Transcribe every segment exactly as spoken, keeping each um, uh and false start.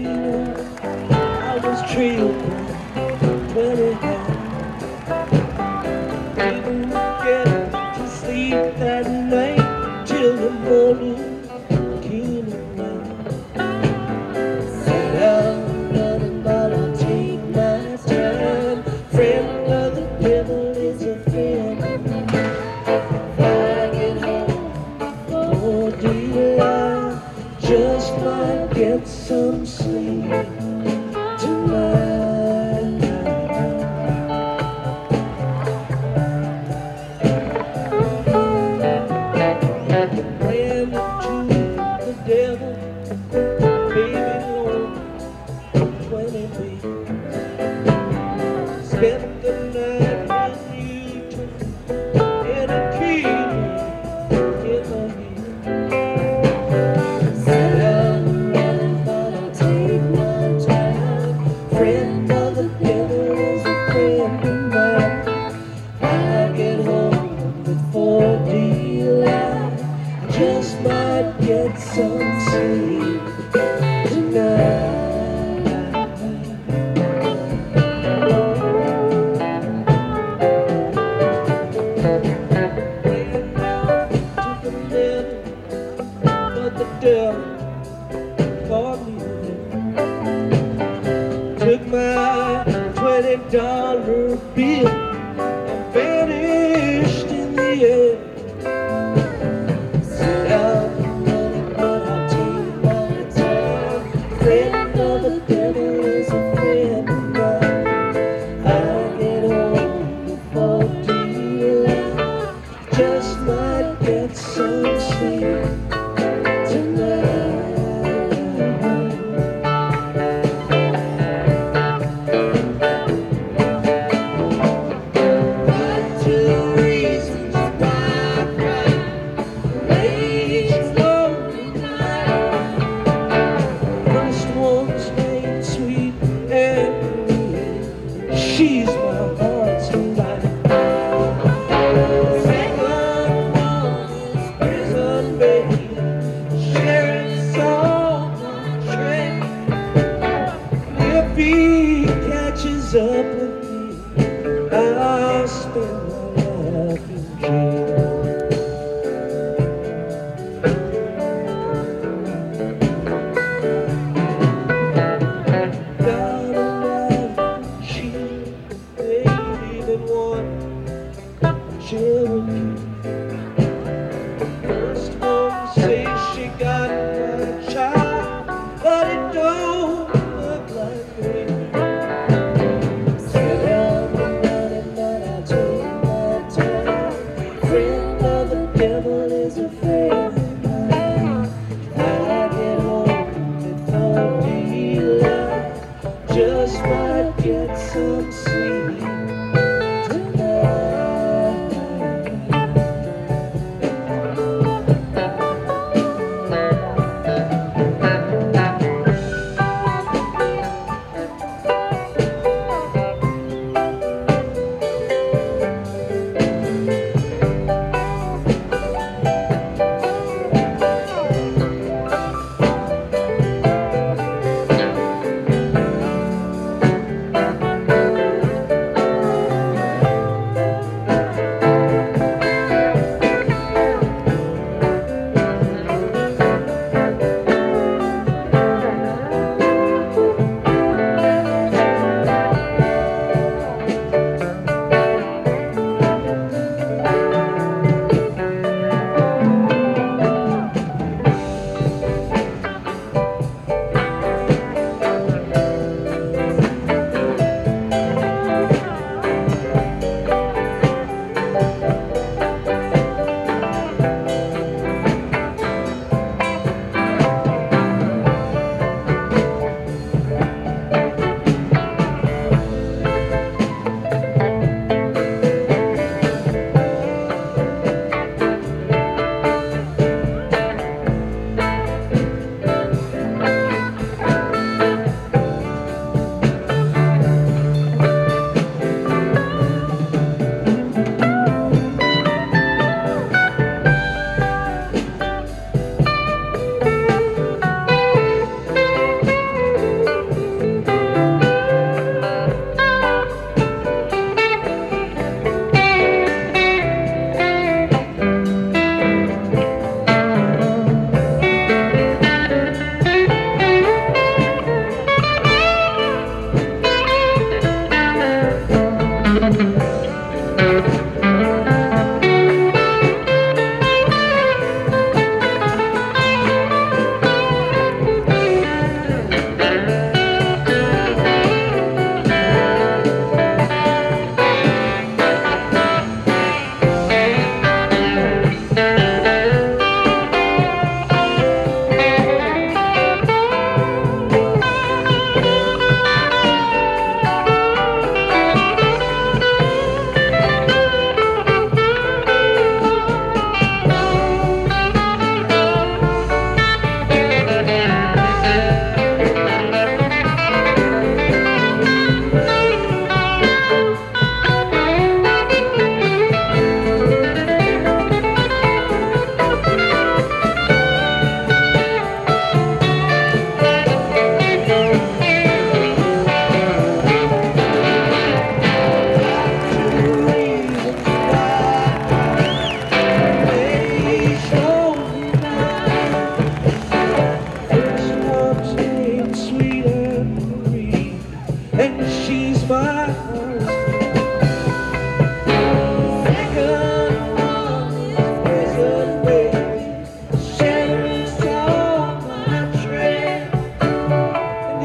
I was trailed twenty hands. Didn't get to sleep that night till the morning came around. Said I'm nothing but I'll take my time. Friend of the devil is a friend of mine. If I get home, oh dear, I just might get some sleep tonight. Ran to the devil, baby Lord, twenty feet. Spent the night with you two, and it killed me in my head. Said I'm running, but I'll take my time. Friend of the devil is a friend of mine. I get home before daylight, I just might get some sleep tonight. But the devil caught me there. Took my twenty dollar bill and vanished in the air. Said I'm running, but I'll take my time. Friend of the devil is a friend of mine. I get home before daylight, just might get some sleep tonight. Got two reasons why I cry. Rage lonely night. First one's named Sweet Anne. She's my heart's delight. Second one is prison baby. Sheriff's on the train. If he catches up with me, I'll spend my life in jail. Got a knife, she may even want Cherokee. First one says she got my child, but it don't look like me.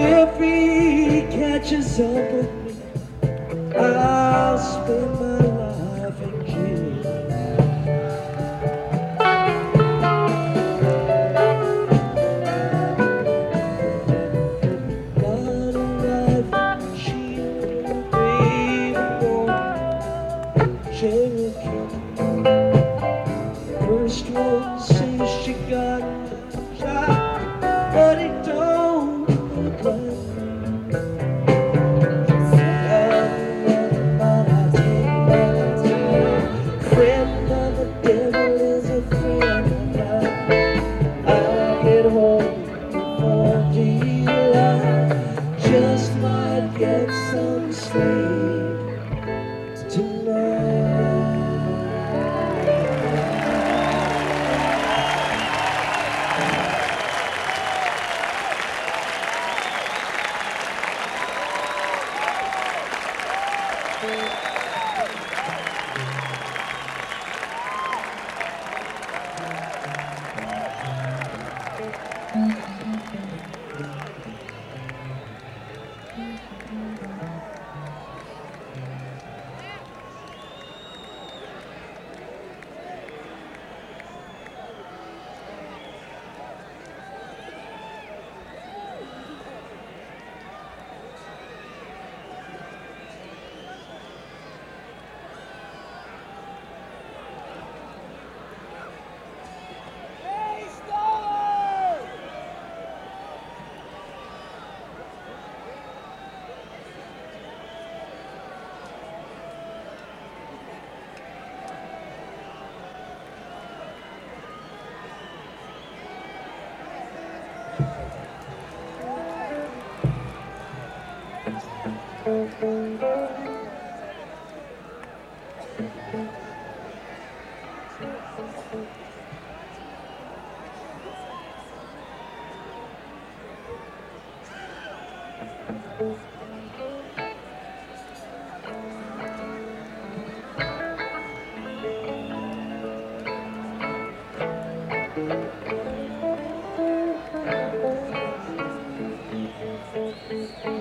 If he catches up with me, I'll spend my life in jail. Not a rifle, shield, baby boy, Cherokee. First one says she got shot, but it don't look like. Just might get some sleep tonight. Thank you.